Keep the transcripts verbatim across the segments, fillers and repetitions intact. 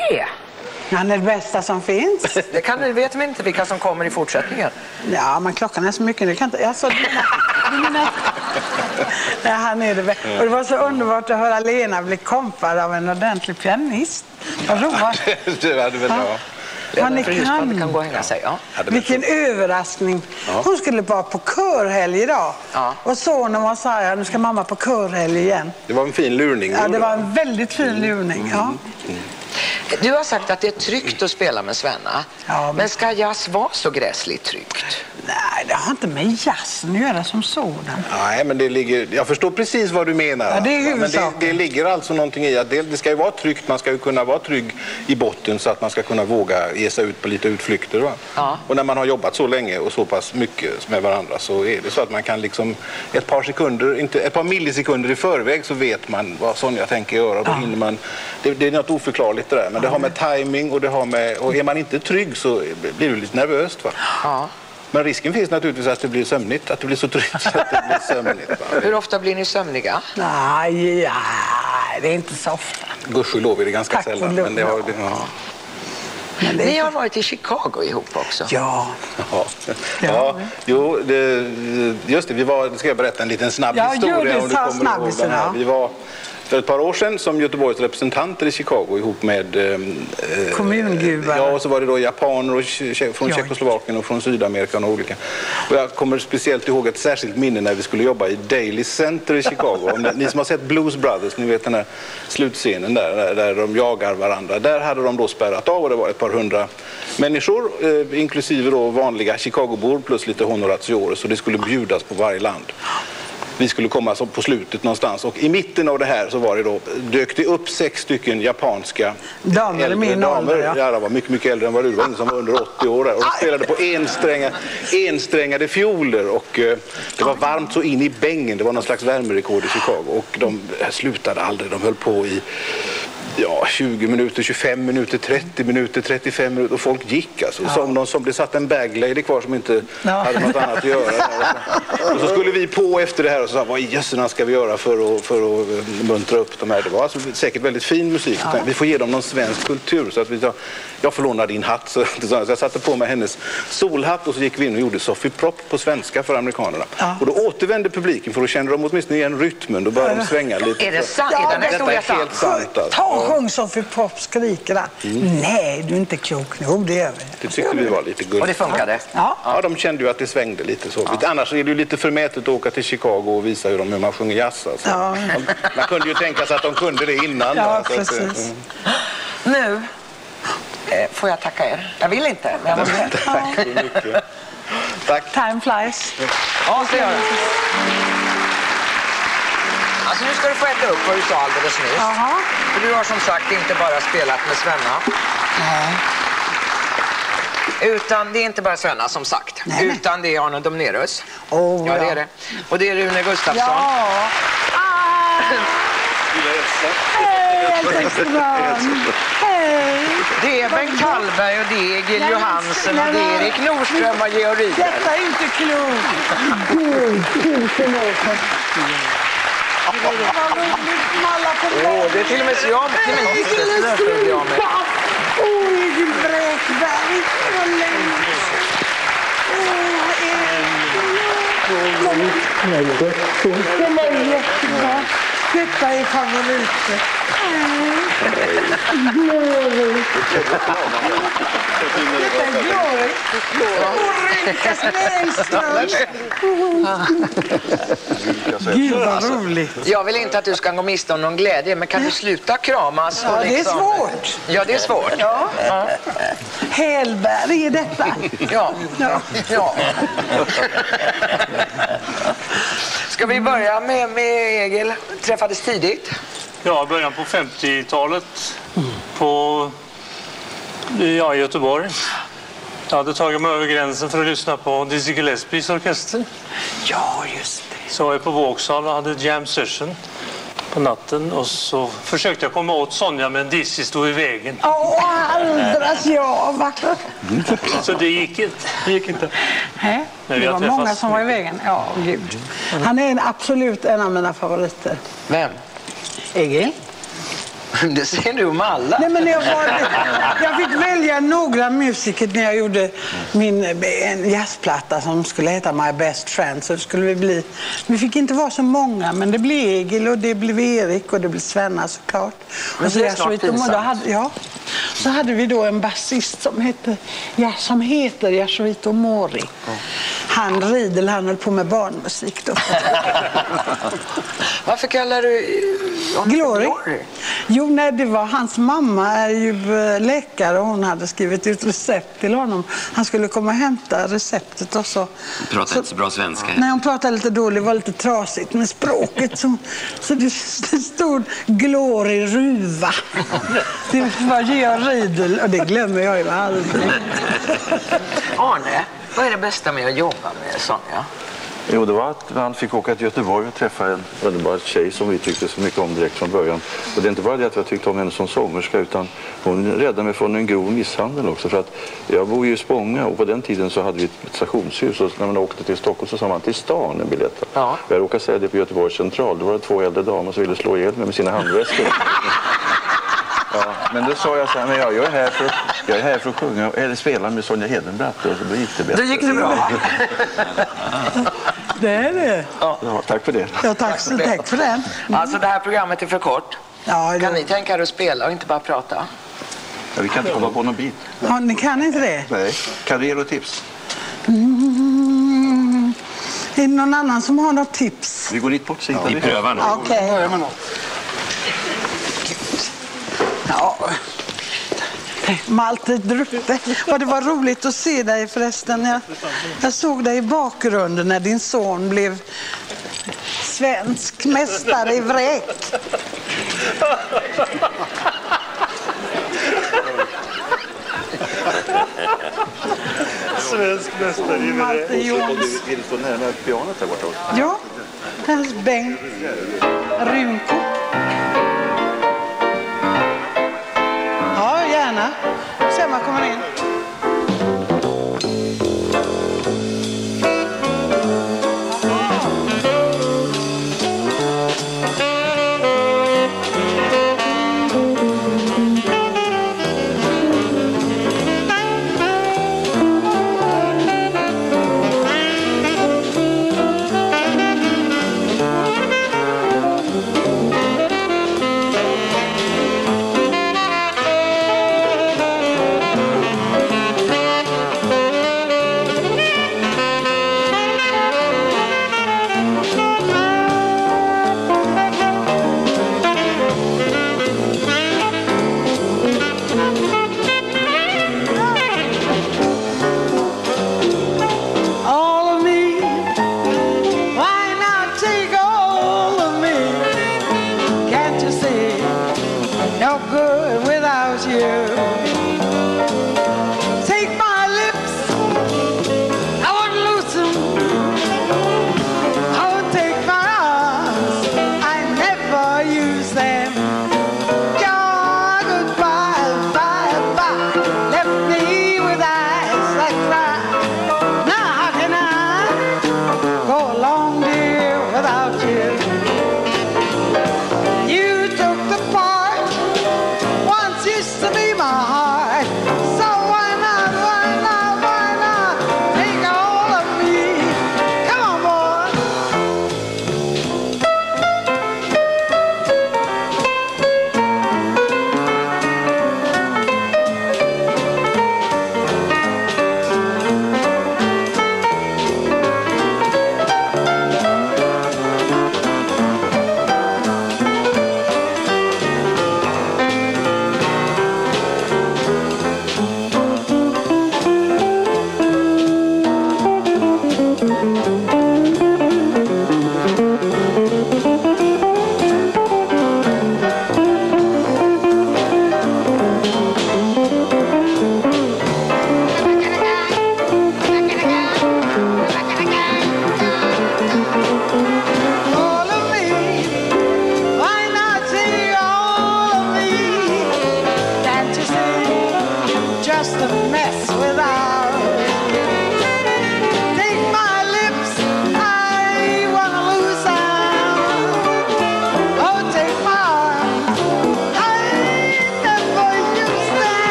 det? Han är det bästa som finns. Det kan du vet vi inte vilka som kommer i fortsättningen. Ja, men klockan är så mycket. Det kan inte... Jag sa, du menar, du menar... Nej, han är det bästa. Och det var så underbart att höra Lena bli kompad av en ordentlig pianist. Vad roligt. Det hade väl bra. Ja, ni kan. kan gå och hänga sig, ja. Vilken överraskning. Ja. Hon skulle vara på körhelg idag. Ja. Och sonen var så här, nu ska mamma på körhelg igen. Det var en fin lurning. Ja, det var en väldigt fin lurning, mm. ja. Mm. Du har sagt att det är tryggt att spela med Svenna. Ja, men... men ska jazz vara så gräsligt tryggt? Nej, det har inte med jazzen att göra som sådan. Nej, men det ligger... Jag förstår precis vad du menar. Ja, det är huvudsaken. Men det, det ligger alltså någonting i att det, det ska ju vara tryggt. Man ska ju kunna vara trygg i botten så att man ska kunna våga ge sig ut på lite utflykter. Va? Ja. Och när man har jobbat så länge och så pass mycket med varandra så är det så att man kan liksom ett par sekunder, inte ett par millisekunder i förväg så vet man vad Sonja tänker göra. Och då ja. hinner man, det, det är något oförklarligt det där. Men det har med timing och det har med, och är man inte trygg så blir du lite nervöst, va? Ja. Men risken finns naturligtvis att det blir sömnigt, att det blir så tryggt att det blir sömnigt, va? Hur ofta blir ni sömniga? Nej, ja, det är inte så ofta. Gudskelov är det ganska Tack sällan. Men det har, det, ja. Men det... Ni har varit i Chicago ihop också. Ja. Ja, ja. Jo, det, just det, vi var, det ska jag berätta en liten snabb ja, historia. Jo, det om du kommer snabb ihåg den här. Vi var för ett par år sedan som Göteborgs representanter i Chicago ihop med eh, kommungubbar. Ja, och så var det då japaner och che- från ja. Tjeckoslovakien och från Sydamerika och olika. Och jag kommer speciellt ihåg ett särskilt minne när vi skulle jobba i Daily Center i Chicago. Om det, ni som har sett Blues Brothers, ni vet den här slutscenen där, där, där de jagar varandra. Där hade de då spärrat av och det var ett par hundra människor, eh, inklusive då vanliga Chicagobor plus lite honoratiorer, så det skulle bjudas på varje land. Vi skulle komma så på slutet någonstans och i mitten av det här så var det då, dök det upp sex stycken japanska damer, äldre min damer. Ålder, ja. Ja, var mycket, mycket äldre än vad du var, som var under åttio år där. Och de spelade på enstränga, ensträngade fioler och eh, det var varmt så in i bängen. Det var någon slags värmerekord i Chicago och de slutade aldrig. De höll på i ja, tjugo minuter, tjugofem minuter, trettio minuter, trettiofem minuter och folk gick alltså. Ja. Som de som det satt en baglady kvar som inte ja. hade något annat att göra. Och så skulle vi på efter det här och så sa, vad i jösserna ska vi göra för att, för att muntra upp de här. Det var alltså säkert väldigt fin musik. Ja. Vi får ge dem någon svensk kultur så att vi sa, jag får låna din hatt. Så, så jag satte på mig hennes solhatt och så gick vi in och gjorde Sophie Prop på svenska för amerikanerna. Ja. Och då återvände publiken för då kände de åtminstone igen rytmen. Då började de svänga lite. Är det sant? Ja, är det är helt sant. Ta sjung Sophie Prop skriker där. Mm. Nej, du är inte klok nog, det gör vi. Det tyckte vi var lite gulligt. Och det funkade? Ja. Ja, de kände ju att det svängde lite så. Ja. Annars är det ju lite förmätet att åka till Chicago och visa hur, de, hur man sjunger jazz. Alltså. Ja. Man kunde ju tänka sig att de kunde det innan. Ja, då, precis. Att, mm. Nu eh, får jag tacka er. Jag vill inte, men jag måste. Tack så mycket. Tack. Time flies. Ja, så gör det. Alltså nu ska du få äta upp vad du sa alldeles nyss. Aha. För du har som sagt inte bara spelat med Svenna. Nej. Utan det är inte bara Svenna som sagt. Nej, nej. Utan det är Arne Domnerus. Oh, ja, det ja. är det. Och det är Rune Gustafsson. Ja. Ah. Hej, Hej. Det är Bengt Kallberg och det är Egil Johansen och det är Erik Nordström och Georg Riedel. Detta är inte klokt. Gud, tusen år. Åh, det är till och med så jag med till mig. Åh, Egil Bräkberg. Vad länge. Det var jättebra. Detta är favoriter. Glory. Detta är Glory. Ulrika Snällström. Gud vad roligt. Jag vill inte att du ska gå miste om någon glädje, men kan du sluta kramas? Ja, liksom... det är svårt. Ja, det är svårt. Ja. Ja. Hälberg är detta. Ja. Ja. Ja. Ska vi börja med, med Egil? Träffades tidigt? Ja, början på femtiotalet på ja, i Göteborg. Jag hade tagit mig över gränsen för att lyssna på Dizzy Gillespies orkester. Ja, just det. Så jag är på Vauxhall och hade jam session på natten och så försökte jag komma åt Sonja men Dizzy stod i vägen. Åh, aldras jag, va? Så det gick inte. Det gick inte. Nej, det var många som var i vägen. Ja, gud. Han är en, absolut en av mina favoriter. Vem? Egil. Det ser du om alla. Nej, men jag, var, jag fick välja några musiker när jag gjorde min en jazzplatta som skulle heta My Best Friend. Så skulle vi bli, vi fick inte vara så många, men det blev Egil och det blev Erik och det blev Svenna såklart. Men och så det är snart pinsamt. hade, ja, så hade vi då en basist som hette, ja, som heter Yasuhito Mori. Mm. Han Riedel, han höll på med barnmusik då. Varför kallar du Glory? Glory? Jo, nej, det var hans mamma är ju läkare och hon hade skrivit ut recept till honom. Han skulle komma och hämta receptet och så. Hon pratade så, inte så bra svenska. Nej, hon pratade lite dåligt, var lite trasigt med språket. Så, så det, det stod Glory Ruva. Det var Georg Riedel och det glömmer jag ju aldrig. Arne, vad är det bästa med att jobba med Sonja? Jo, det var att man fick åka till Göteborg och träffa en underbar tjej som vi tyckte så mycket om direkt från början. Och det är inte bara det att jag tyckte om henne som sångerska, utan hon räddade mig från en grov misshandel också. För att jag bor ju i Spånga och på den tiden så hade vi ett stationshus och när man åkte till Stockholm så sa man till stan en biljett. Ja. Jag råkade säga det på Göteborgs central. Då var det två äldre damer som ville slå ihjäl mig med sina handväskor. Ja, men då sa jag så här, men jag, jag, är här för, jag är här för att sjunga eller spela med Sonja Hedenbratt och så gick det bättre. Då gick det bra. Det är det. Ja, tack för det. Ja, tack, så, tack för det. Mm. Alltså det här programmet är för kort. Ja, kan ni tänka er att spela och inte bara prata? Ja, vi kan inte komma på någon bit. Ja, ni kan inte det? Nej, karriär och tips. Mm. Är det någon annan som har något tips? Vi går dit bort, så ja, vi prövar nu. Okej. Okay. Ja. Malte Druppe. Och det var roligt att se dig förresten. Jag, jag såg dig i bakgrunden när din son blev svensk mästare i vräk. Svensk mästare i vräk. Vill du stå närmare pianot där borta? Ja, hans Bengt Runko. Ja, gärna. Se om man kommer in.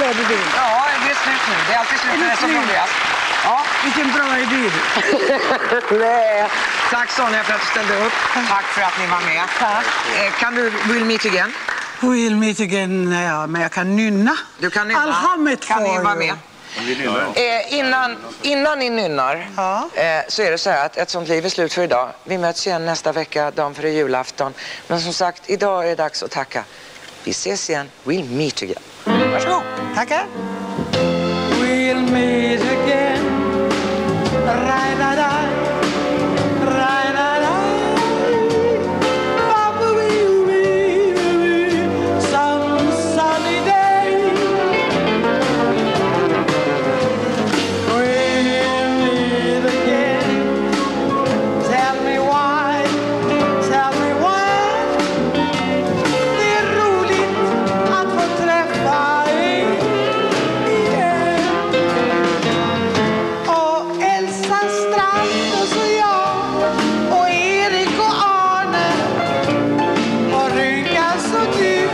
gör du det? Ja, det är slut nu. Det är alltid slut när det är som roligast. Ja. Vilken bra idé. Nej. Tack Sonja för att du ställde upp. Tack för att ni var med. Tack. Eh, kan du We'll Meet Again? We'll Meet Again, ja, men jag kan nynna. Du kan nynna. I'll hum it kan for ni vara you. med? Eh, innan, innan ni nynnar Ja. eh, så är det så här att ett sånt liv är slut för idag. Vi möts igen nästa vecka, dagen före julafton. Men som sagt, idag är det dags att tacka. Vi ses igen. We'll meet again. Varsågod. Tackar. We'll meet again. Ra-da-da. Ra-da-da. Papa, we'll meet some sunny day. We'll meet again. Tell me why. Tell me why. Det är roligt att få träffa er igen. Och Elsa Strand och så jag och Erik och Arne och Rykas och du.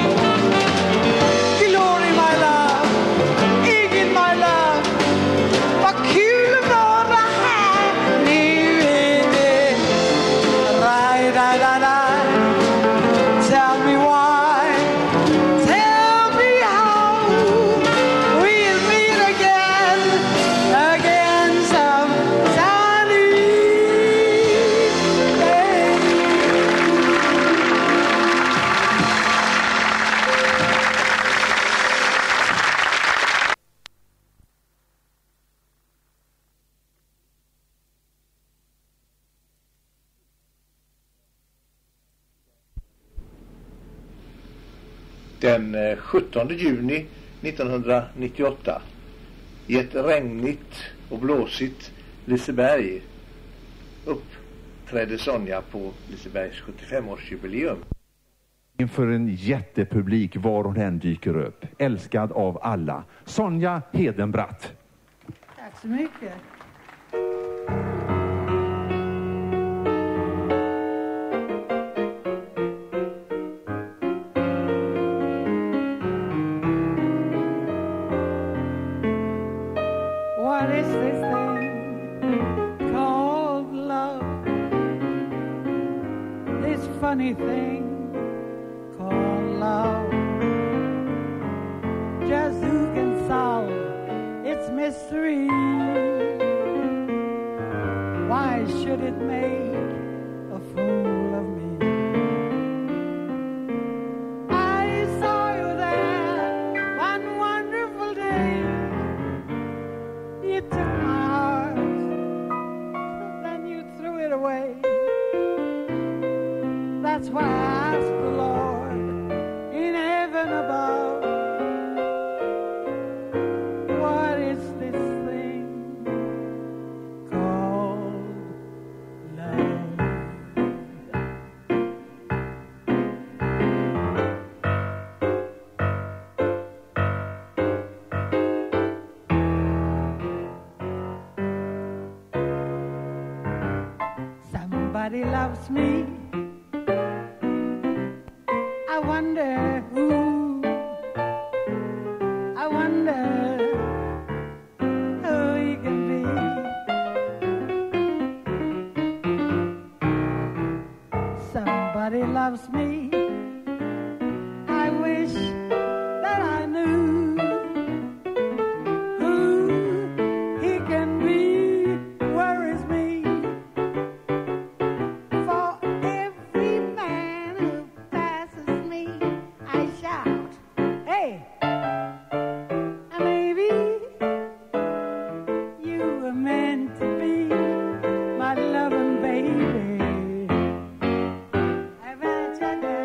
Glory my love, Ingrid my love. Vad kul att vara här. Nu är det ra-da-da-da. Tell me why, tell me how. We'll meet again, again some sunny day. Den eh, sjuttonde juni nittonhundranittioåtta i ett regnigt och blåsigt Liseberg uppträdde Sonja på Lisebergs sjuttiofemårsjubileum. Inför en jättepublik var hon än dyker upp. Älskad av alla. Sonja Hedenbratt. Tack så mycket. What is this thing called love? This funny thing called love. Just who can solve its mystery? Why should it make a fool of me? I saw you there one wonderful day. You took my heart, then you threw it away. That's why I ask the Lord in heaven above, what is this thing called love? Somebody loves me. I wonder who. I wonder who he can be. Somebody loves me. I wish that I knew who he can be. Worries me. For every man who passes me, I shout, hey, maybe you were meant to be my loving baby. I imagine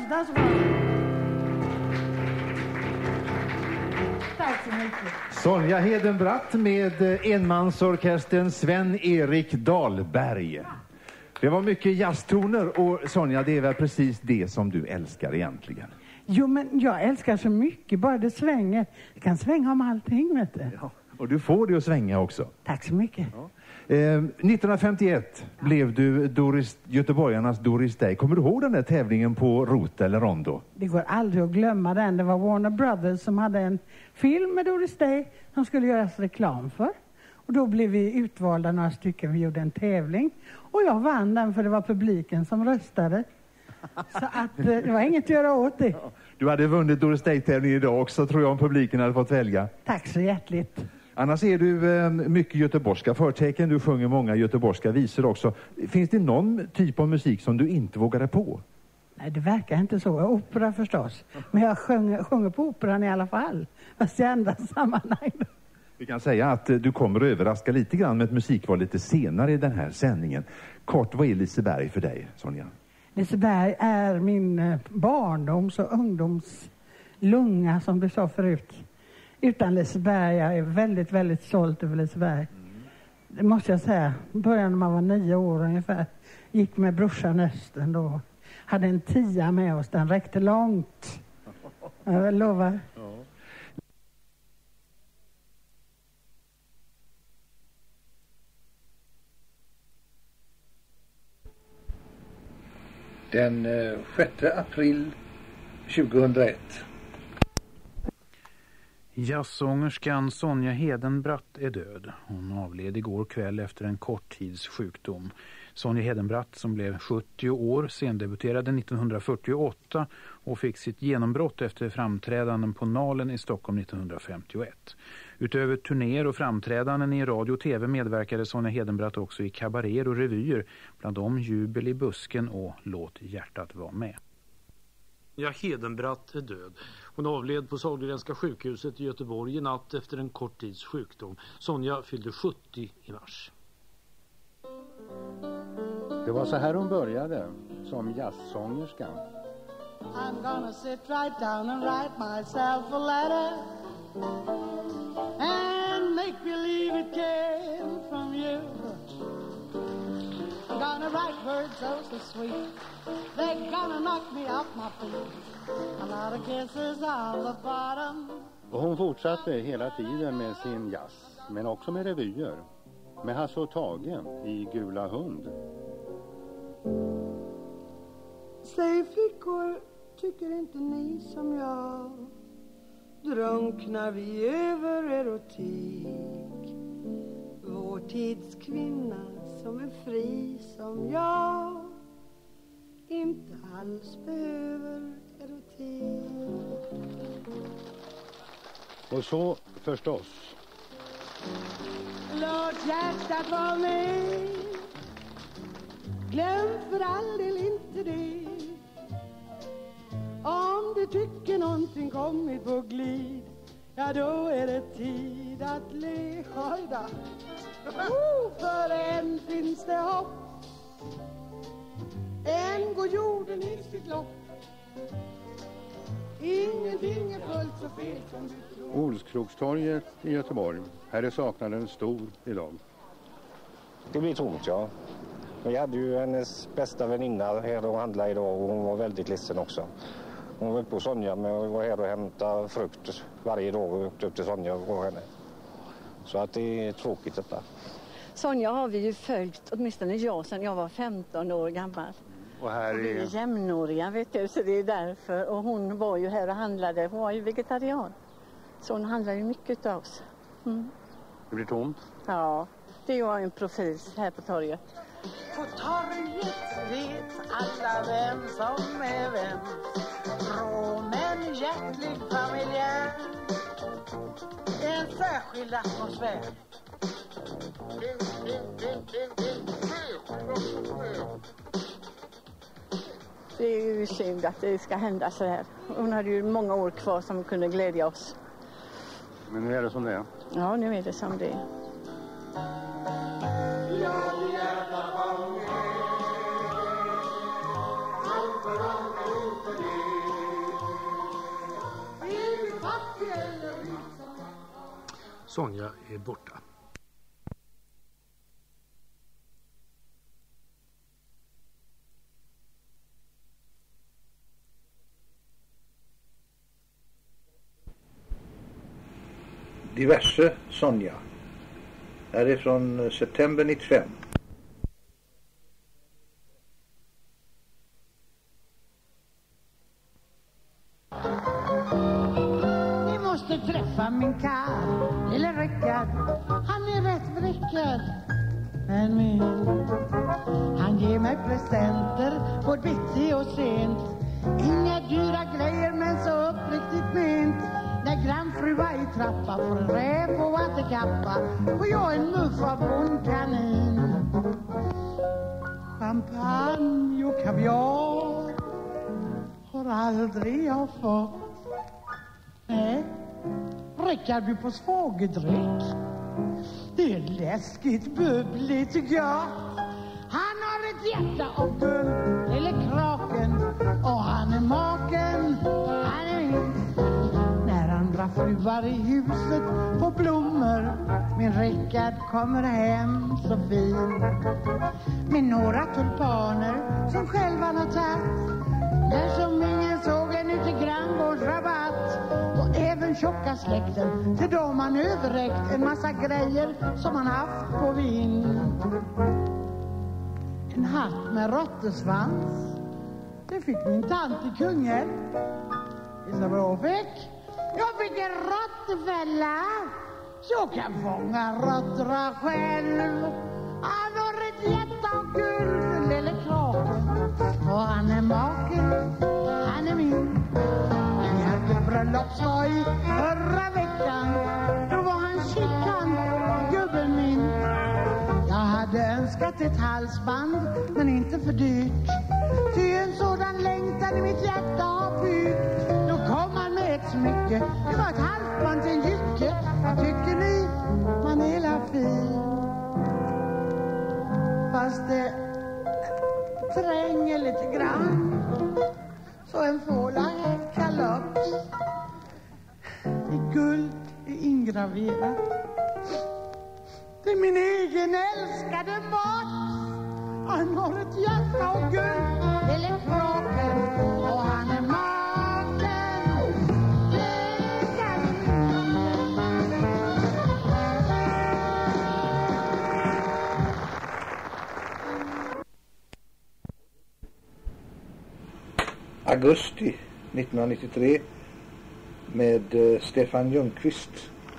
that's right. Tack så mycket. Sonja Hedenbratt med enmansorkestern Sven-Erik Dahlberg. Det var mycket jazztoner och Sonja, det är väl precis det som du älskar egentligen? Jo, men jag älskar så mycket, bara det svänger. Det kan svänga om allting, vet du. Ja, och du får det att svänga också. Tack så mycket. Ja. Eh, nittonhundrafemtioett ja. blev du Doris, göteborgarnas Doris Day. Kommer du ihåg den där tävlingen på Rota eller Rondo? Det går aldrig att glömma den. Det var Warner Brothers som hade en film med Doris Day som skulle göras reklam för. Och då blev vi utvalda några stycken. Vi gjorde en tävling. Och jag vann den för det var publiken som röstade. Så att eh, det var inget att göra åt det. Du hade vunnit Doris Day-tävlingen idag också, tror jag, om publiken hade fått välja. Tack så hjärtligt. Annars är du eh, mycket göteborgska förtecken. Du sjunger många göteborgska visor också. Finns det någon typ av musik som du inte vågade på? Nej, det verkar inte så. Opera förstås. Men jag sjunger, sjunger på operan i alla fall. Fast i andra sammanhang. Vi kan säga att du kommer att överraska lite grann med ett musikval lite senare i den här sändningen. Kort, vad är Liseberg för dig, Sonja? Liseberg är min barndoms- och ungdomslunga, som du sa förut. Utan Liseberg, jag är väldigt, väldigt stolt över Liseberg. Mm. Det måste jag säga. Början när man var nio år ungefär. Gick med brorsan Östen då. Hade en tia med oss, den räckte långt. Jag lovar. Ja. Den sjätte april tjugohundraett. Jazzsångerskan Sonja Hedenbratt är död. Hon avled igår kväll efter en kort tids sjukdom. Sonja Hedenbratt, som blev sjuttio år, sendebuterade nittonhundrafyrtioåtta och fick sitt genombrott efter framträdanden på Nalen i Stockholm nittonhundrafemtioett. Utöver turnéer och framträdanden i radio och tv medverkade Sonja Hedenbratt också i kabaréer och revyer, bland dem Jubel i busken och Låt hjärtat vara med. Ja, Hedenbratt är död. Hon avled på Sahlgrenska sjukhuset i Göteborg i natt efter en kort tids sjukdom. Sonja fyllde sjuttio i mars. Det var så här hon började som jazzsångerska. I'm gonna sit right down and write myself a letter and make believe it came from you. I'm gonna write words so, so sweet. They're gonna knock me off my feet. A lot of kisses on the bottom. Och hon fortsatte hela tiden med sin jazz, men också med revyer. Med Hasse och Tage i Gula hund. Säg flickor, tycker inte ni som jag? Drunknar vi över erotik? Vår tids kvinna som är fri som jag inte alls behöver erotik. Och så förstås. Låt hjärtat vara med. Glöm för all del inte det. Om du tycker någonting kommit på glid, ja då är det tid att le. Hojda. Oh, för en finns det hopp. En går jorden i sitt lopp. Ingenting är fullt så fel som du tror. Olskrokstorget i Göteborg. Här är saknaden stor idag. Det blir tomt, ja. Vi hade ju hennes bästa väninna här och handlade idag och hon var väldigt ledsen också. Hon var på Sonja med att vara här och hämta frukt varje dag och åkte upp till Sonja och gå henne. Så att det är tråkigt detta. Sonja har vi ju följt, åtminstone jag, sedan jag var femton år gammal. Och här är... Och vi är jämnåriga, vet du, så det är därför. Och hon var ju här och handlade, hon var ju vegetarian. Så hon handlar ju mycket av oss. Mm. Det blir tomt? Ja, det var en profil här på torget. På torget vet alla vem som är vem. Rå men hjärtlig familjär. En särskild atmosfär. Det är ju synd att det ska hända så här. Hon hade ju många år kvar som kunde glädja oss. Men nu är det som det är. Ja, nu är det som det är. Allt för dem är inte det. Sonja är borta. Diverse Sonja. Här är från september nittiofem. Ni måste träffa min karl, eller Rickard. Han är rätt vrickad. Men min, han ger mig presenter både bitti och sent. Inga dyra grejer men så uppriktigt ment. När grannfruar i trappa får en räv och vattekappa och jag en muff av bondkanin. Champagne och kaviar har aldrig jag fått. Nej, Rickard blir på svagedräck. Det är läskigt, bubbligt, gott. Han har ett hjärta av guld, eller kraken. Och han är maken, han är min. När andra fruar i huset på blommor, min Rickard kommer hem så fin. Med några tulpaner som själv han har tagit. Där som ingen såg en ute i granngårdsrabatt. Och även tjocka släkten, till dem han överräckt en massa grejer som han haft på vind. En hatt med råttesvans, det fick min tant i Kungälv. Visst vad jag fick? Jag fick en råttfälla, så kan fånga råttorna själv. Han har ett hjärta av guld, lille kraken. Och han är maken, han är min. Vi hade bröllopsdag förra veckan. Då var han chikan, gubben min. Jag hade önskat ett halsband, men inte för dyrt. Ty en sådan längtan i mitt hjärta har pyrt. Då kom han med ett smycke, det var ett halsband till en jycke. Vad tycker ni? Man är la fin. Fast det tränger lite grann. Så en fåla kalops. I guld är ingraverat. Det är min egen älskade mat. Han har ett hjärta av guld, eller kraken. Och han är maken. Augusti nittonhundranittiotre med uh, Stefan Ljungqvist.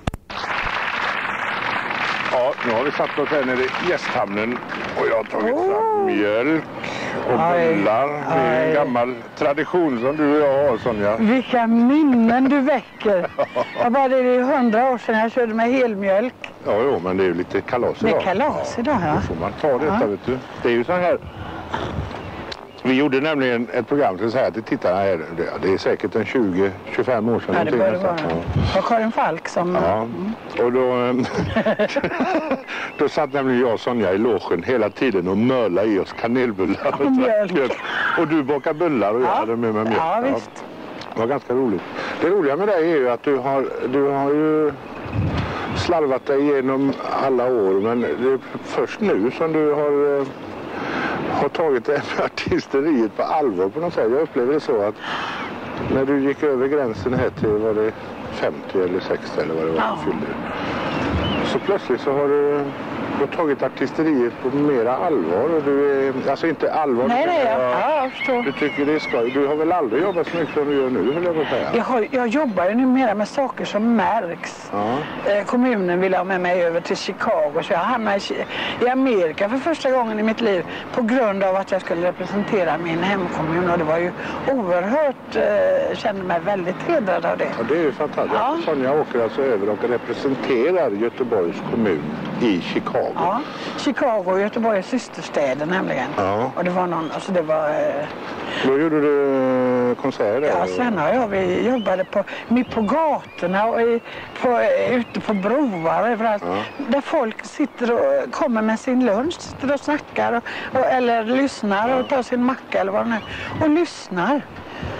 Ja, nu har vi satt oss här nere i gästhamnen och jag har tagit fram mjölk och bullar. Det är en gammal tradition som du och jag har, Sonja. Vilka minnen du väcker. Jag bara det är hundra år sedan jag körde med helmjölk. Ja, jo, men det är ju lite kalas idag. Det är kalas idag, ja. Då får man ta detta, ja. Vet du. Det är ju så här. Vi gjorde nämligen ett program till så här till tittarna här. Det är säkert en tjugo till tjugofem år sedan. Ja, det bör det vara. Det var Karin Falk som... Ja, mm. och då... då satt nämligen jag och Sonja i logen hela tiden och mölade i oss kanelbullar. Och mjölk. Och du bakar bullar och jag hade med mig mjölk. Ja, visst. Ja, det var ganska roligt. Det roliga med det är ju att du har, du har ju slarvat dig igenom alla år. Men det är först nu som du har... har tagit det här artisteriet på allvar på något sätt. Jag upplever det så att när du gick över gränsen här till var det femtio eller sextio eller vad det var ja. Fyllde. Så plötsligt så har du, du har tagit artisteriet på mera allvar och du är, alltså inte allvar. Nej, nej, ja. Jag, ja, jag förstår. Du tycker det är skoj. Du har väl aldrig jobbat så mycket som du gör nu, vill jag säga. Jag, har, jag jobbar ju numera med saker som märks. Ja. Eh, kommunen ville ha med mig över till Chicago så jag hamnade i, i Amerika för första gången i mitt liv på grund av att jag skulle representera min hemkommun och det var ju oerhört, eh, kände mig väldigt hedrad av det. Ja, det är ju fantastiskt. Ja. Sonja åker alltså över och representerar Göteborgs kommun i Chicago. Ja, Chicago och Göteborg är systerstäder nämligen. Ja. Och det var någon, alltså det var... Eh... Då gjorde du konserter? Ja, sen har jag, vi jobbade på, mitt på gatorna och i, på, ute på broar överallt. Ja. Där folk sitter och kommer med sin lunch, sitter och snackar och, och, eller lyssnar ja. och tar sin macka eller vad det är. Och lyssnar.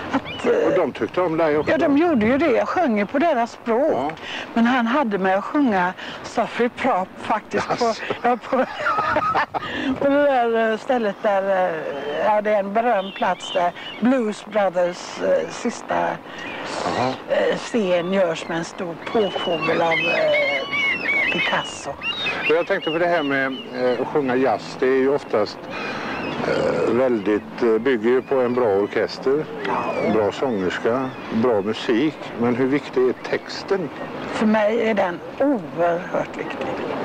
att... Och de tyckte om dig också? Ja, de gjorde ju det. Jag sjöng ju på deras språk. Ja. Men han hade mig att sjunga Sophie Prop faktiskt på, ja, på, på det där stället där, ja, det är en berömd plats där Blues Brothers eh, sista eh, scen görs med en stor påfågel av eh, Picasso. Jag tänkte på det här med eh, att sjunga jazz, det är ju oftast eh, väldigt, eh, bygger ju på en bra orkester, en bra sångerska, bra musik. Men hur viktig är texten? För mig är den oerhört viktig.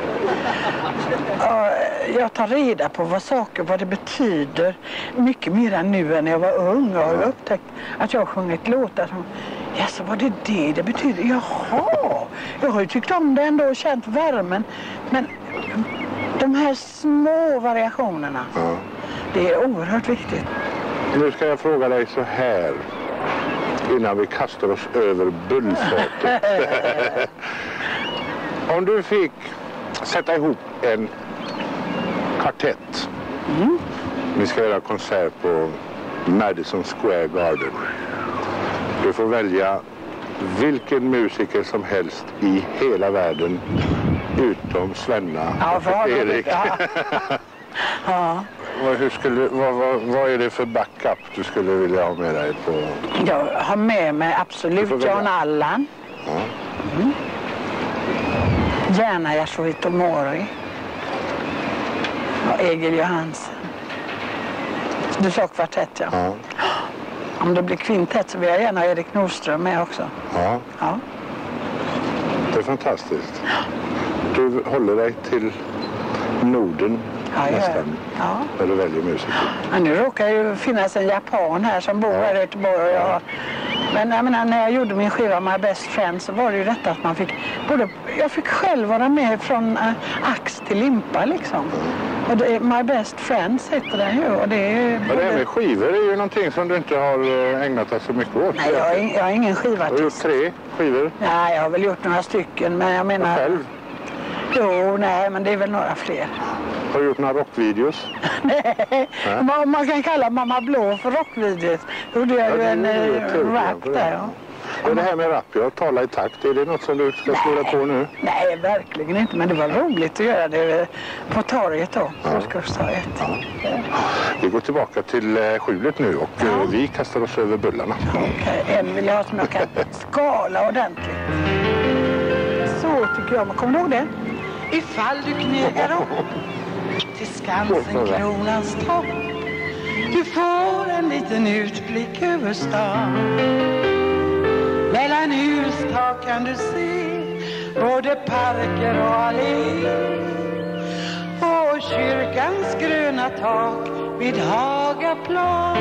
Jag tar reda på vad saker, vad det betyder mycket mer nu än när jag var ung. Jag har upptäckt att jag har sjungit låtar som, ja, så var det det det betyder? Jaha, jag har ju tyckt om det ändå och känt värmen. Men de här små variationerna, ja, det är oerhört viktigt. Nu ska jag fråga dig så här, innan vi kastar oss över bullfatet. Om du fick sätta ihop en kvartett. Mm. Vi ska göra konsert på Madison Square Garden. Du får välja vilken musiker som helst i hela världen utom Svenna ja, och Erik. Ja. Ja. Vad, hur skulle, vad, vad, vad är det för backup du skulle vilja ha med dig på? Jag har med mig absolut John Allan. Ja. Mm. Gärna Yasuhito Mori. Och Egil Johansen. Du sa kvartett, ja. Ja. Om det blir kvintett så vill jag gärna ha Erik Nordström med också. Ja. Ja. Det är fantastiskt. Du håller dig till Norden, ja, nästan, ja, när du väljer musik. Ja, nu råkar ju finnas en japan här som bor, ja, här i Göteborg. Och jag, men jag menar, när jag gjorde min skiva My Best Friend så var det ju detta att man fick både, jag fick själv vara med från äh, ax till limpa liksom. Mm. Och det, My Best Friends heter den ju. Och det är ju både... det här med skivor är ju någonting som du inte har ägnat dig så mycket åt. Nej, jag är, jag är ingen skivartist. Du har gjort tre skivor? Nej, jag har väl gjort några stycken, men jag menar... Och själv? Jo, nej, men det är väl några fler. Har du gjort några rockvideos? Nej, nej. Man, man kan kalla Mamma Blå för rockvideos. Gjorde jag ju ja, en uh, rap där, ja. Och det här med rap, jag talar i takt, är det något som du ska skriva på nu? Nej, verkligen inte, men det var roligt att göra det på torget då, Folktorget. Ja. Ja. Vi går tillbaka till uh, skjulet nu och ja, uh, vi kastar oss över bullarna. Okej, okay. En vill jag ha som jag kan skala ordentligt. Så tycker jag, man kommer ihåg det? Ifall du knegar upp till Skansen kronans topp, du får en liten utblick över stan. Mellan hustak kan du se både parker och alléer och kyrkans gröna tak vid Hagaplan.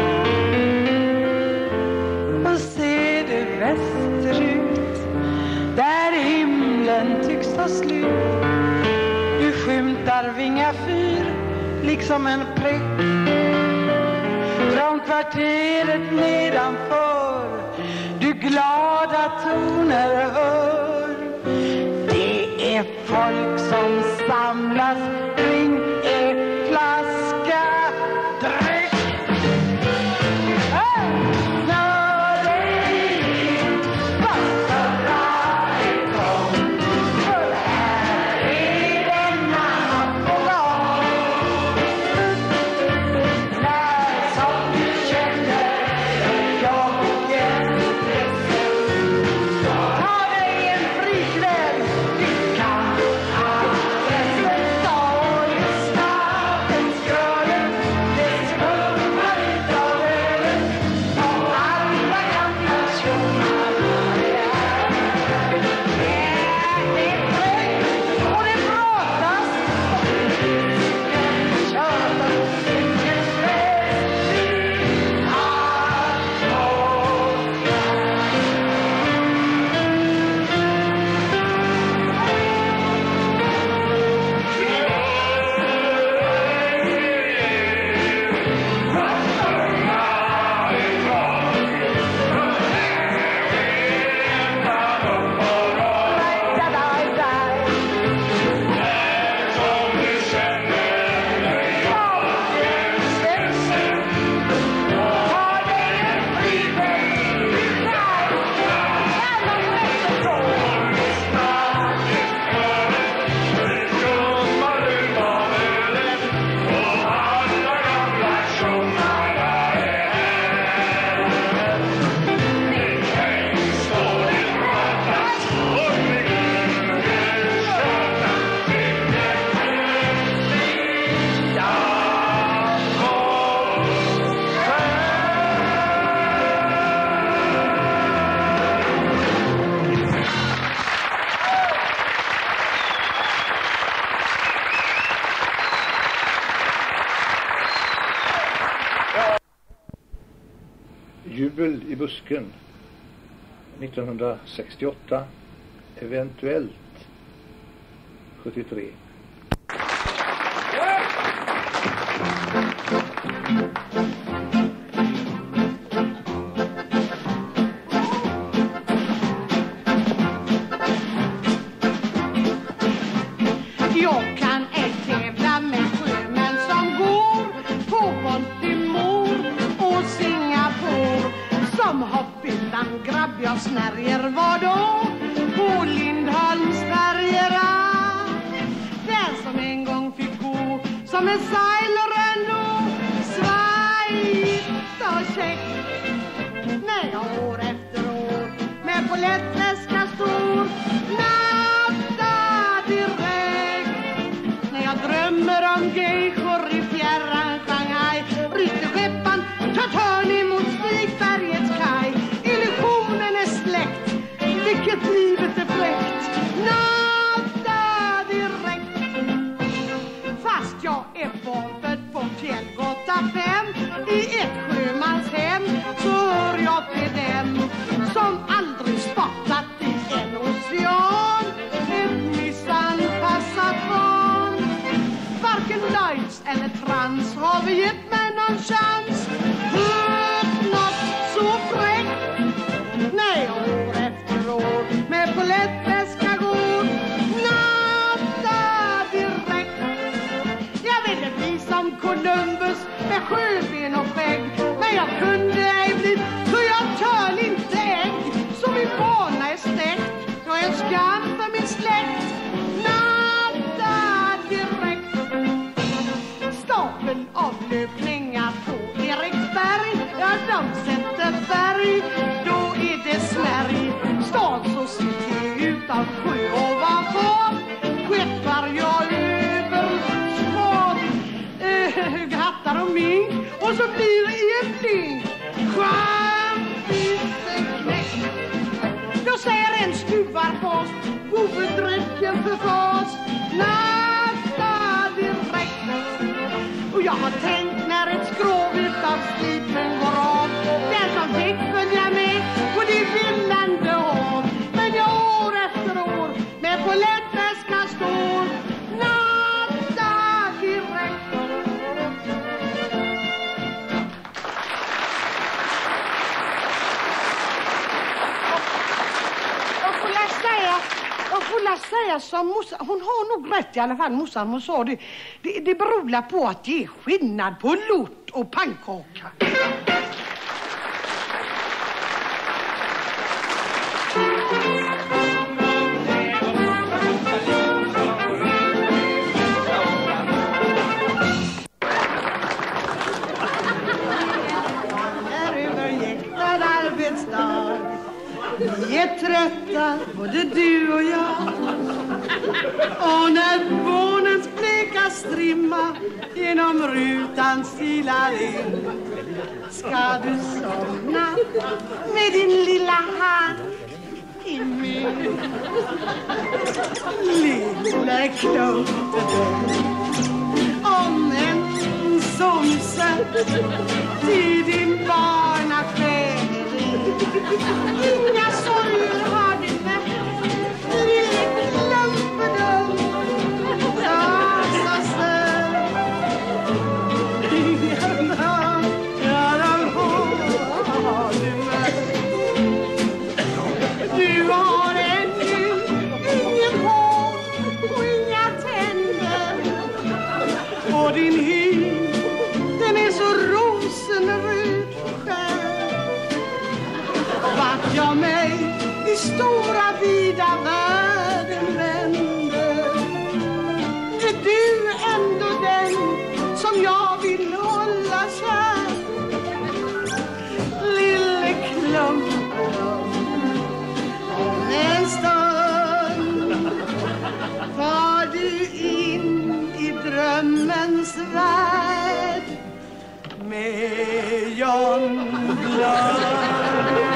Och ser du västerut där himlen tycks ta slut, du skymtar Vinga fyr liksom en prick från kvarteret nedanför, du glada toner hör. Det är folk som samlas kring en flaska dryck. Jubel i busken nittonhundrasextioåtta, eventuellt sjuttiotre. Jag kan ej tävla med sjömän som går på Baltimore och Singapore, som har bildan grabb jag snärjer vadå på Lindholmsfärgerna, den som en gång fick gå som en sailor ändå, svajt och käckt, när jag år efter år med pollettväska stor natta direkt, när jag drömmer om geishor i fjärran Shanghai, rycker skeppan, tar törn emot Stigbergets kaj. Illusionen är släckt, vilket livet är fläckt, natta direkt. Fast jag är bombet på Fjällgata fem i ett sjömanshem, så hör jag till dem som aldrig spottat i en ocean, ett missanpassat barn. Varken Lloyds eller Trans har vi gett mig någon chans. Hört något så fräckt, när jag år efter år med pollettväska går natta direkt. Jag ville bli som Columbus med sjöben och skägg, men jag kunde ej bli, så jag töl inte ägg. Så min bana är stäckt, jag är en skam för min släkt, natta direkt. Stapeln av löpningar på Eriksberg, ja de sätter färg, då är det Sverige. Stad så city utan sjö ovanför, skeppar jag över stad, äh, grattar och mink, och så blir det en blink, champis-knäck. Då säger en stuvarpost, huvudräcken för fas, natta direkt. Och jag har tänkt när ett skrov utav slipen går av, den som fick följa med på det villande hav. Men jag år efter år med pollettväska står natta direkt. Jag får lära säga, jag får lära säga som morsan, hon har nog rätt i alla fall, morsan, hon sa det, det, det beror på att det är skillnad på lort och pannkaka. Här överjäktad arbetsdag, vi är trötta, både du och jag. Och när månens bleka strimma genom rutan silar in, ska du somna med din lilla hand i min. Lilla klumpen om en somse till din barnasjäl. Inga sorger har du med, lilla klumpen ja, så söt. Inga dagar har du med. Du har ännu ingen hår och inga tänder, och din hy, den är så rosenröd skär. Vart jag mig i stora vida världen vänder, är du ändå den som jag vill hålla kär. Lille klumpen om en stund far du in i drömmens värld med John Blund.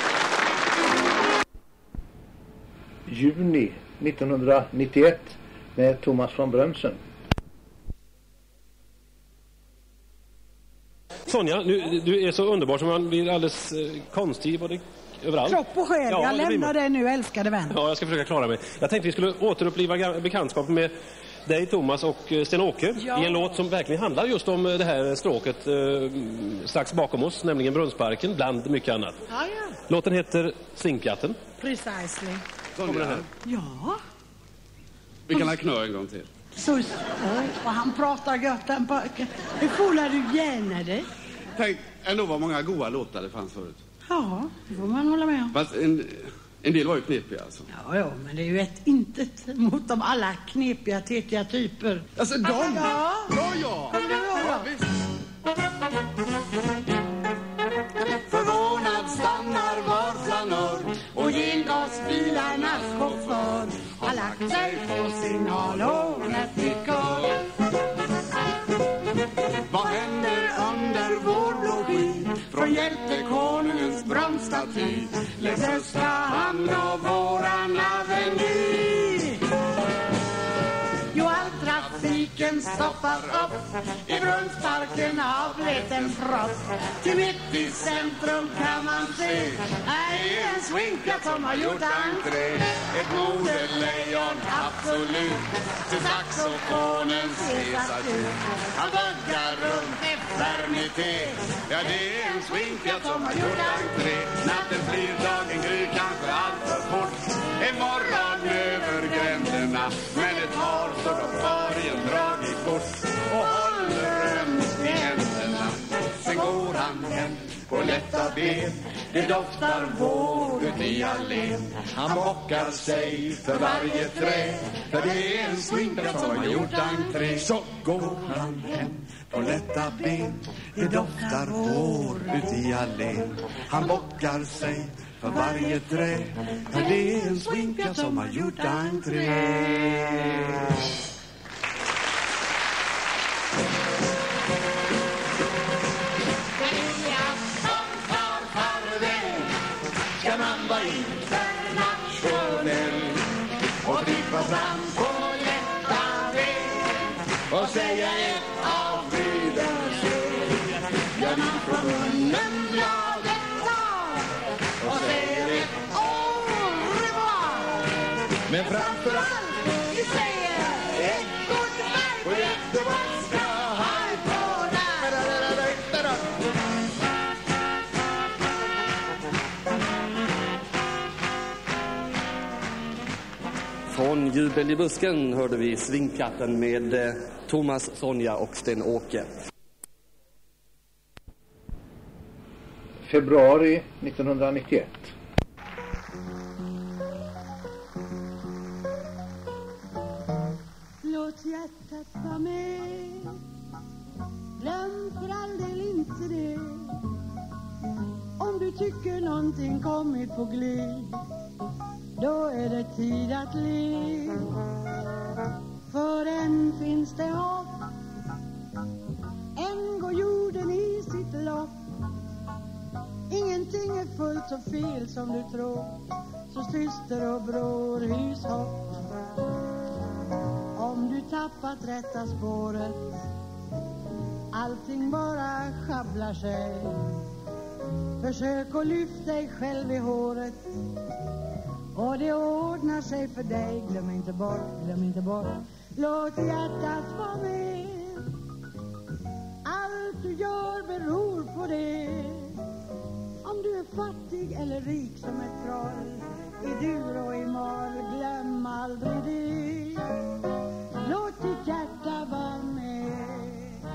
Juni nittonhundranittioett, med Thomas från Brömsen. Sonja, nu, du är så underbar som man blir alldeles eh, konstig både överallt. Kropp och själ, Ja, jag det blir lämnar man. dig nu, älskade vän. Ja, jag ska försöka klara mig. Jag tänkte vi skulle återuppliva ga- bekantskapen med dig, Thomas och eh, Sten-Åke Ja. i en låt som verkligen handlar just om eh, det här stråket eh, strax bakom oss, nämligen Brunnsparken, bland mycket annat. Ja, ja. Låten heter Svinkkatten. Precisely. Kommer den här? Ja. Vi kan ha knö en gång till. Så, oj, och han pratar gött den pojken. Hur får du gärna det? Tänk ändå vad många goda låtar det fanns förut. Ja, det får man hålla med om. Fast en, en del var ju knepiga alltså. Ja, ja, men det är ju ett intet mot de alla knepiga, tetiga typer. Alltså de? Ja, ja, ja. ja, ja. visst. Förvånad stannar var flanör Och gengasbilarnas chaufför har lagt sig på signalhornet i kör. Vad händer under vår blå sky? Från hjältekonungens bromsstaty längs östra hamn och våran aveny. Jo, all trafiken stoppar upp i Brunnsparken avlät en propp. Till mitt i centrum kan man se är en svinka som har gjort entré. Ett modelejon, absolut. Till saxofonens estaty. Han vaggar runt eternité. Ja, det är en svinka som har gjort entré. Natten blir dagen gryr kanske allt för fort. En morgon över gränderna. Men det tar så de far i en dragig bort. Och håller ömt i händerna. Sen går han hem på lätta ben. Det doftar vår ut i allén. Han bockar sig för varje trä. För det är en svinka som har gjort entré. Så går han hem på lätta ben. Det doftar vår ut i allén. Han bockar sig för varje trä. För det är en svinka som har gjort entré. Ska man vara internationell och trippa fram på lätta väg och säga ett avskydelsen. Ja, man från munnen drar ett tal och säger ett au revoir. Men framförallt vi säger ett goodbye på göteborgska high på där. Från Jubel i busken hörde vi Svinkkatten med eh, Thomas, Sonja och Sten-Åke. Februari nittonhundranittioett. Låt hjärtat vara med. Glöm för all del inte det. Om du tycker någonting kommit på glid, då är det tid att le. För än finns det hopp. Än går jorden i sitt lopp. Ingenting är fullt så fel som du tror. Så syster och bror, hys hopp. Om du tappat rätta spåret, allting bara schabblar sig. Försök att lyfta dig själv i håret, och det ordnar sig för dig. Glöm inte bort, glöm inte bort. Låt hjärtat vara med. Allt du gör beror på det. Om du är fattig eller rik som ett troll, i dur och i mal, glöm aldrig det. Låt ditt hjärta vara med.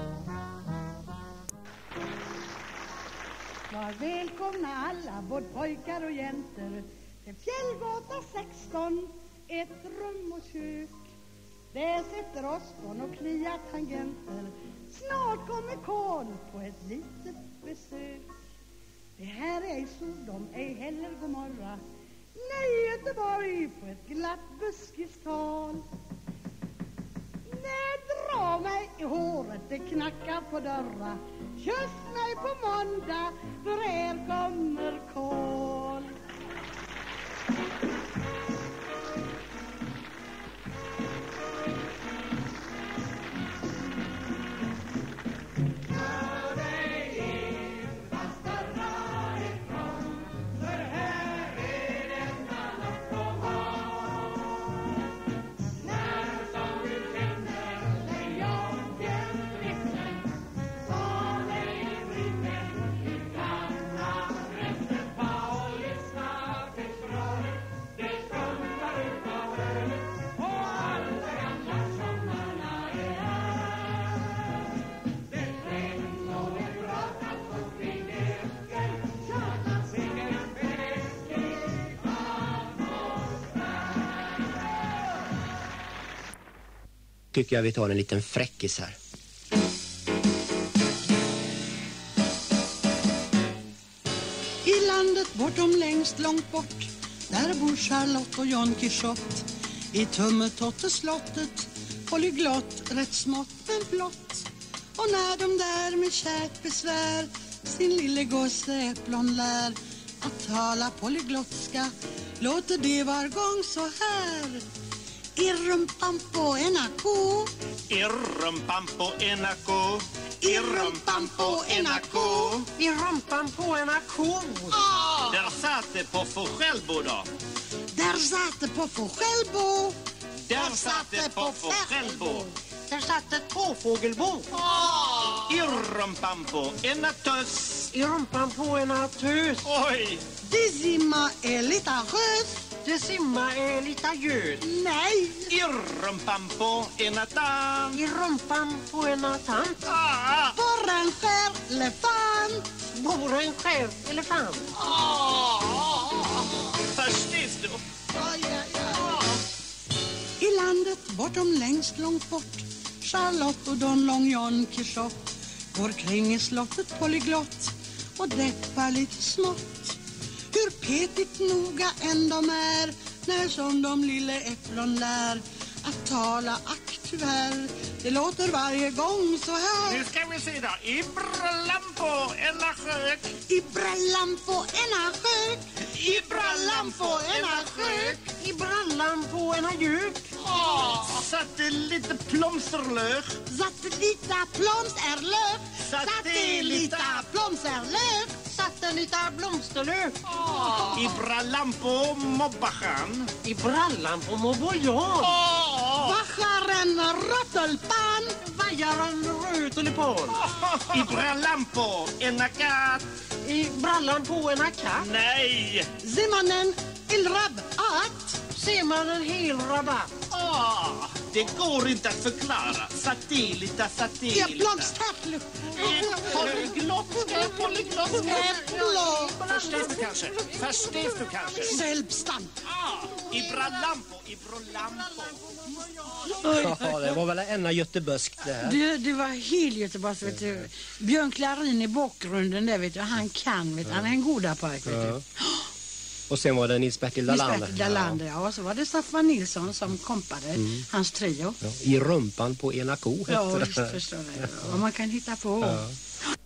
Var välkomna alla, både pojkar och jäntor, till Fjällgata sexton, ett rum och kök. Där sitter Osborn och kliar tangenter. Snart kommer Karl på ett litet besök. Det här är ej Sodom, ej heller Gomorra. Nej, Göteborg på ett glatt buskistal. Nej, dra mig i håret, det knackar på dörra. Kyss mig på måndag, för er kommer Karl. tycker jag vi tar en liten fräckis här. I landet bortom längst långt bort, där bor Charlotte och John Quixote. I Tummetotte slottet, polyglott, rätt smått men blott. Och när de där med kärt besvär sin lille gosse Äpplon lär att tala polyglottska, låter det var gång så här. I rumpan på en ako, I rumpan på en ako, I rumpan på en ako, i rumpan på en ako. ah! Där satt det på Fågelbo då. Där satt det på Fågelbo. Där satt det på Fågelbo. Där satt ett på Fågelbo. ah! I rumpan på en tös, I rumpan på en tös. oj! Det simma är lite rös. Det simma är lite gös. Nej. I rumpan på en tant, I rumpan på en tant. ah! Bor en skär elefant. Bor en skär elefant. ah! Förstås du? Aj, aj, aj. I landet bortom längst långt bort, Charlotte och Don Long John Quixote går kring i slottet polyglott och deppar lite smått. Hur petigt noga än de är, när som de lille Äpplon lär att tala ack tyvärr. Det låter varje gång så här. Nu ska vi se då. I brallan på en skök, I brallan på en skök, I brallan på en skök, i brallan på en gök. ah! Satte lite plomsterlök, Satt lite plomsterlök. Satt det lite plomsterlök. Satt en lite blomsterlök. ah! I brallan på mobbachan, I brallan på mobojan. ah! Bacharen röttelpan. Vajaren röttelpan. I brallan på en katt, I brallan på en katt. nej! Zimanen ilrabat. Ser man en hel rabatt. ah! Det går inte att förklara. Satellita, I satellita. blomsterlök. Polyglottska, polyglottska. Äpplon. Förstår du kanske? Förstår du kanske? Sälpstam. Ah! I brallan på, i brallan på. Ja, det var väl ena göteborgskt det här. Det, det var helt Göteborgs, vet du. Björn Klarin i bakgrunden där, vet du. Han kan, vet du. Han är en goda pojk, vet du. Ja. Och sen var det Nils-Bertil Dalander. Nils-Bertil Dalander, ja. Och så var det Staffan Nilsson som kompade Mm. hans trio. Ja. I rumpan på ena ko. Ja, heter det. visst förstår jag. Vad man kan hitta på. Ja.